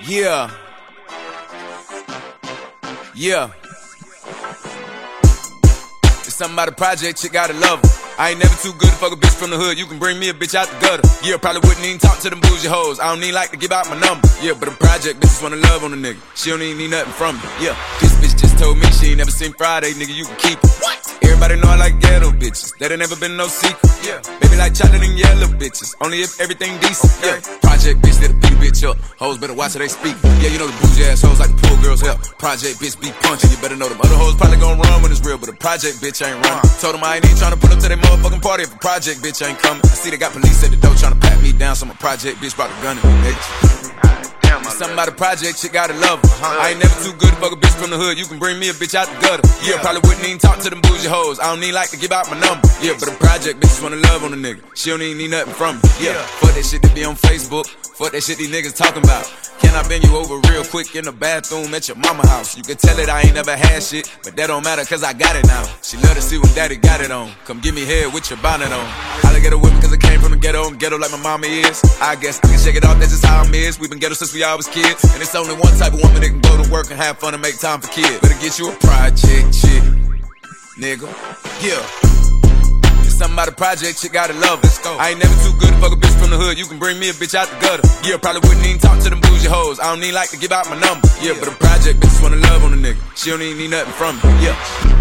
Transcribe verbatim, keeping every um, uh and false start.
Yeah. Yeah. It's something about a project, chick gotta love her. I ain't never too good to fuck a bitch from the hood. You can bring me a bitch out the gutter. Yeah, probably wouldn't even talk to them bougie hoes. I don't even like to give out my number. Yeah, but a project bitches wanna love on a nigga. She don't even need nothing from me. Yeah, this bitch just told me she ain't never seen Friday, nigga. You can keep it. What? Everybody know I like ghetto bitches. That ain't never been no secret. Yeah, baby like chocolate and yellow bitches. Only if everything decent. Yeah, project bitch that'll beat a bitch up. Hoes better watch how they speak. Yeah, you know the bougie ass hoes like the pool girls help. Project bitch be punching. You better know them other hoes probably gon' run when it's real, but a project bitch ain't running. Told them I ain't even tryna pull up to their motherfucking party if a project bitch ain't coming. I see they got police at the door tryna pat me down, so my project bitch brought a gun in me, nigga. Something about a project, shit gotta love her. I ain't never too good to fuck a bitch from the hood. You can bring me a bitch out the gutter. Yeah, probably wouldn't even talk to them bougie hoes. I don't even like to give out my number. Yeah, but a project bitches wanna love on a nigga. She don't even need nothing from me. Yeah, fuck that shit that be on Facebook. Fuck that shit these niggas talking about. Can I bend you over real quick in the bathroom at your mama house? You can tell it I ain't never had shit, but that don't matter cause I got it now. She love to see when daddy got it on. Come give me head with your bonnet on. I look at her with me cause I came from the ghetto. I'm ghetto like my mama is. I guess I can shake it off, that's just how I'm is. We been ghetto since we all was kids. And it's only one type of woman that can go to work and have fun and make time for kids. Better get you a project chick, nigga. Yeah. Something about a project, shit gotta love it. I ain't never too good to fuck a bitch from the hood. You can bring me a bitch out the gutter. Yeah, probably wouldn't even talk to them bougie hoes. I don't even like to give out my number. Yeah, but a project bitches wanna love on a nigga. She don't even need nothing from me. Yeah.